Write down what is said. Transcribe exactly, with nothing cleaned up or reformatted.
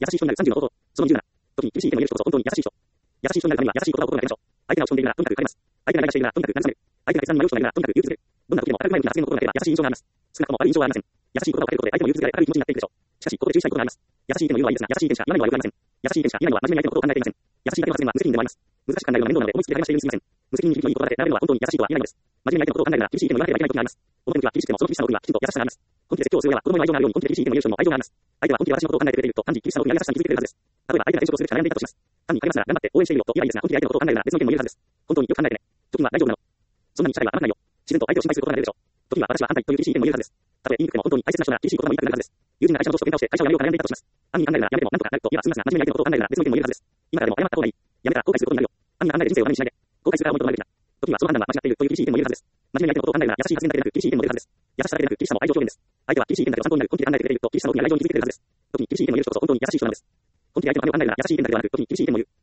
優しい人になるさんじゅうの方法。そのにじゅうなな。時に厳しい意見を言える人こそ本当に優しい人。優しい人になるためには優しい言葉を心がけましょう。相手が落ち込んでいるならとにかく帰ります。相手がイライラしているならとにかく慰める。相手が決断に迷う人がいるならとにかく言い続ける。どんな時でも明るく前向きな発言を心がければ優しい印象があります。少なくとも悪い印象はありません。優しい言葉をかけることで相手も言い続けられ明るい気持ちになっていくでしょう。しかし、ここで注意したいことがあります。優しい意見を言うのはいいですが、優しい意見しか言わないのは良くありません。優しい意見しか言わないのは真面目に相手のことを考えていません。優しいだけの発言は無責任でもあります。難しく考えるのは面倒なので思いつきで会話しているにすみません。無責任に響きのいい言葉だけ並べるのは本当に優しいとは言えないのです。真面目に相手のことを考えるなら厳しい意見も言わなければいけない時があります。表向きは厳しくてもその厳しさの奥にはきちんと優しさがあります。本気で説教をする親は子供にも愛情があるように本気で厳しい意見を言える人にも愛情があります。相手は本気で私のことを考えてくれていると単に厳しさの奥に優しさに気づいてくれるはずです。例えば相手が転職をする気が悩んでいたとします。単に励ますなら頑張って応援しているよと言えばいいですが、本気で相手のことを考えるなら別の意見も言えるはずです。本当によく考えてね。時には大丈夫なの。そんなに社会は甘くないよ。自然と相手を心配することが出るでしょう。時には私は反対という厳しい意見も言えるはずです。たとえ言いにくくても本当に大切な人なら厳しい言葉も言いたくなるはずです。友人が会社の上司と喧嘩をして会社を辞めようか悩んでいたとします。暗に考えるならやめてもなんとかなると言えば済みますが、真面目に相手のことを考えるなら別の意見も言えるはずです。今からでも謝った方がいい。やめたら後悔することになるよ。暗に考えて人生をダメにしないで。後悔するから思いとどまるべきだ。時にはその判断は間違っているという厳しい意見も言えるはずです。真面目に相手のことを考えるなら優しい発言だけでなく厳しい意見も言えるはずです。優しさだけでなく厳しさも愛情表現です。相手は厳しい意見だけど参考になる本気で考えてくれていると厳しさの奥に愛情に気づいてくれるはずです。時に厳しい意見も言う人こそ本当に優しい人なのです。本気で相手のためを考えるなら優しい意見だけではなく時に厳しい意見も言う。